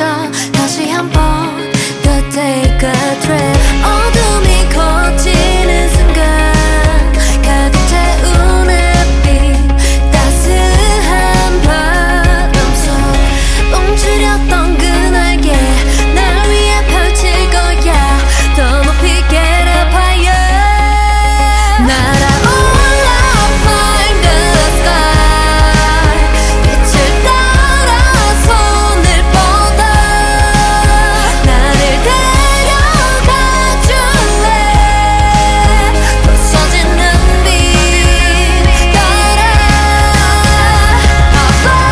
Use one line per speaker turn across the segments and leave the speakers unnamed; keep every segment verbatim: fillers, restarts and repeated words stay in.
찾아 다시 한번 더 take a trip. 어둠이 커지는 순간 가득 채운 햇빛 따스한 바람 속 움츠렸던 그 날개 날 위해 펼칠 거야. 더 높이 get up higher. 날아올라 find the sky. 빛을 따라 손을 뻗어 나를 데려가 줄래. 부서지는 빛 따라 I'll fly,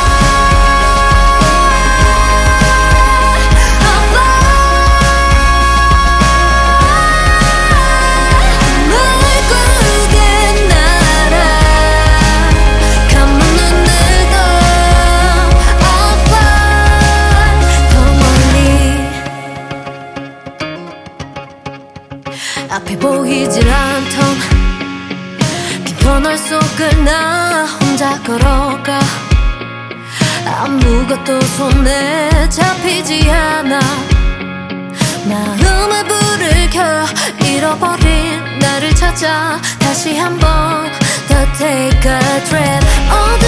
I'll fly. 멀고게 날아 감은 눈을 떠 I'll fly 더 멀리. 앞이 보이질 않던 긴 터널 속을 나 혼자 걸어가. 아무것도 손에 잡히지 않아. 마음의 불을 켜 잃어버린 나를 찾아 다시 한번 더 take a trip. 어둠